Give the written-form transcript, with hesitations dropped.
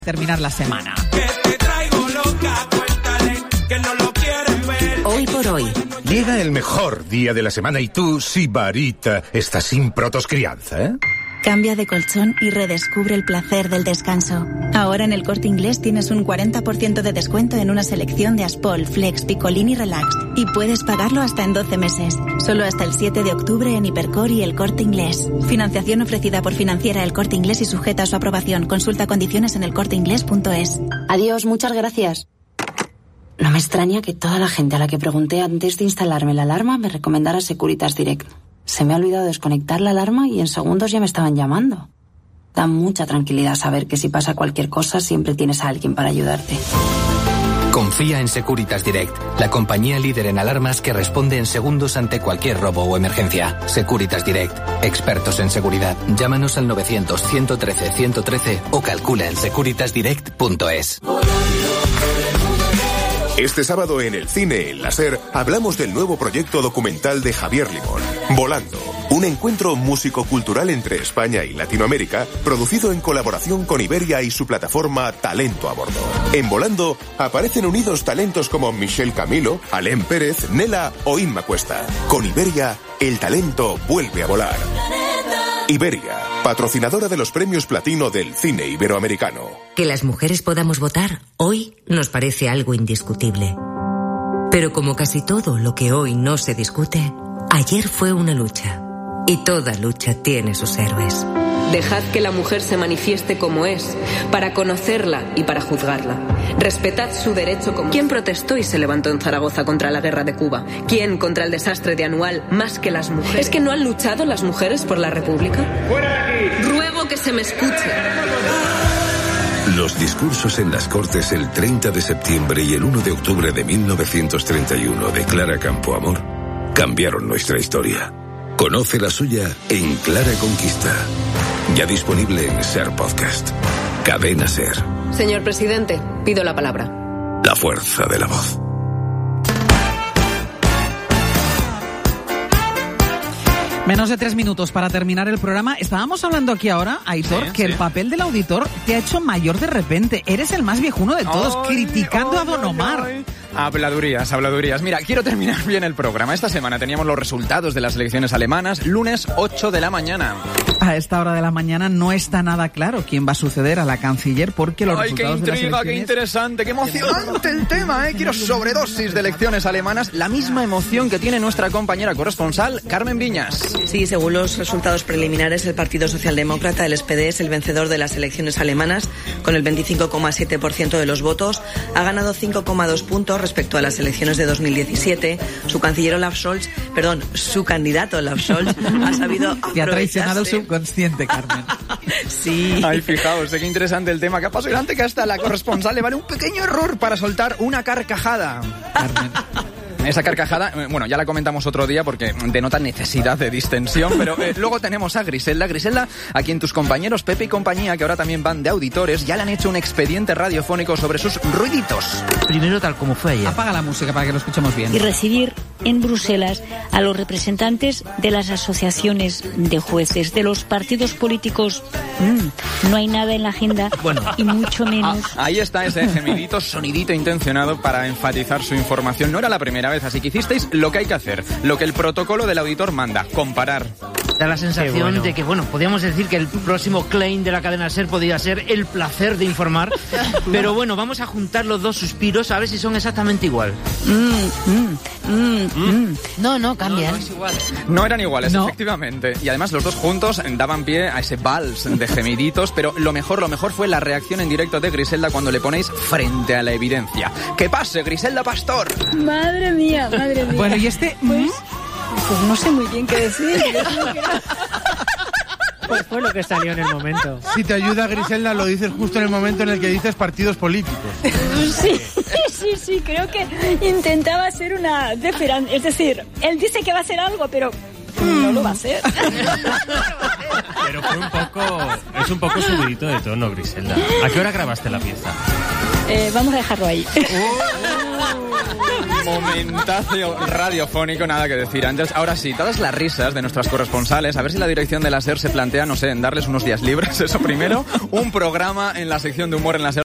Terminar la semana. Hoy por hoy. Llega el mejor día de la semana y tú, sibarita, estás sin protoscrianza, ¿eh? Cambia de colchón y redescubre el placer del descanso. Ahora en el Corte Inglés tienes un 40% de descuento en una selección de Aspol, Flex, Picolín y Relax. Y puedes pagarlo hasta en 12 meses. Solo hasta el 7 de octubre en Hipercor y el Corte Inglés. Financiación ofrecida por Financiera El Corte Inglés y sujeta a su aprobación. Consulta condiciones en elcorteinglés.es. Adiós, muchas gracias. No me extraña que toda la gente a la que pregunté antes de instalarme la alarma me recomendara Securitas Direct. Se me ha olvidado desconectar la alarma y en segundos ya me estaban llamando. Da mucha tranquilidad saber que si pasa cualquier cosa siempre tienes a alguien para ayudarte. Confía en Securitas Direct, la compañía líder en alarmas que responde en segundos ante cualquier robo o emergencia. Securitas Direct, expertos en seguridad. Llámanos al 900-113-113 o calcula en securitasdirect.es. Este sábado en el cine El Láser hablamos del nuevo proyecto documental de Javier Limón, Volando, un encuentro músico-cultural entre España y Latinoamérica, producido en colaboración con Iberia y su plataforma Talento a Bordo. En Volando aparecen unidos talentos como Michelle Camilo, Alén Pérez, Nela o Inma Cuesta. Con Iberia, el talento vuelve a volar. Iberia, patrocinadora de los premios platino del cine iberoamericano. Que las mujeres podamos votar hoy nos parece algo indiscutible. Pero como casi todo lo que hoy no se discute, ayer fue una lucha. Y toda lucha tiene sus héroes. Dejad que la mujer se manifieste como es, para conocerla y para juzgarla. Respetad su derecho como... ¿Quién protestó y se levantó en Zaragoza contra la guerra de Cuba? ¿Quién contra el desastre de Anual más que las mujeres? ¿Es que no han luchado las mujeres por la República? ¡Fuera de aquí! Ruego que se me escuche. Los discursos en las Cortes el 30 de septiembre y el 1 de octubre de 1931 de Clara Campoamor cambiaron nuestra historia. Conoce la suya en Clara Conquista. Ya disponible en Ser Podcast. Cadena Ser. Señor presidente, pido la palabra. La fuerza de la voz. Menos de 3 minutos para terminar el programa. Estábamos hablando aquí ahora, Aitor, que el papel del auditor te ha hecho mayor de repente. Eres el más viejuno de todos, criticando a Don Omar. Habladurías. Mira, quiero terminar bien el programa. Esta semana teníamos los resultados de las elecciones alemanas, lunes 8 de la mañana. A esta hora de la mañana no está nada claro quién va a suceder a la canciller porque los resultados de las elecciones... ¡Qué interesante, qué emocionante el tema! Quiero sobredosis de elecciones alemanas, la misma emoción que tiene nuestra compañera corresponsal, Carmen Viñas. Sí, según los resultados preliminares, el Partido Socialdemócrata, el SPD, es el vencedor de las elecciones alemanas con el 25,7% de los votos. Ha ganado 5,2 puntos respecto a las elecciones de 2017. Su candidato Olaf Scholz ha sabido aprovecharse. Te ha traicionado el subconsciente, Carmen. Sí. Ay, fijaos, qué interesante el tema. Qué apasionante que hasta la corresponsal le vale un pequeño error para soltar una carcajada. Carmen. Esa carcajada, bueno, ya la comentamos otro día porque denota necesidad de distensión, pero luego tenemos a Griselda. Griselda, a quien tus compañeros Pepe y compañía, que ahora también van de auditores, ya le han hecho un expediente radiofónico sobre sus ruiditos. Primero tal como fue ayer. Apaga la música para que lo escuchemos bien. Y recibir en Bruselas a los representantes de las asociaciones de jueces, de los partidos políticos. No hay nada en la agenda, bueno, y mucho menos... Ahí está ese gemidito, sonidito intencionado para enfatizar su información. No era la primera vez, así que hicisteis lo que hay que hacer, lo que el protocolo del auditor manda, comparar. Da la sensación de que, podríamos decir que el próximo claim de la cadena SER podría ser el placer de informar, pero bueno, vamos a juntar los dos suspiros a ver si son exactamente igual. No, cambian. No es igual. No eran iguales, no. Efectivamente. Y además los dos juntos daban pie a ese vals de gemiditos, pero lo mejor fue la reacción en directo de Griselda cuando le ponéis frente a la evidencia. ¡Que pase, Griselda Pastor! Madre mía. Bueno, y este... Pues no sé muy bien qué decir. Pues fue lo que salió en el momento. Si te ayuda, Griselda, lo dices justo en el momento en el que dices partidos políticos. Sí, creo que intentaba hacer una deferencia. Es decir, él dice que va a hacer algo, pero no lo va a hacer. Pero es un poco subidito de tono, Griselda. ¿A qué hora grabaste la pieza? Vamos a dejarlo ahí. Momentazo radiofónico, nada que decir. Antes, ahora sí, todas las risas de nuestras corresponsales. A ver si la dirección de la SER se plantea, no sé, en darles unos días libres, eso primero. Un programa en la sección de humor en la SER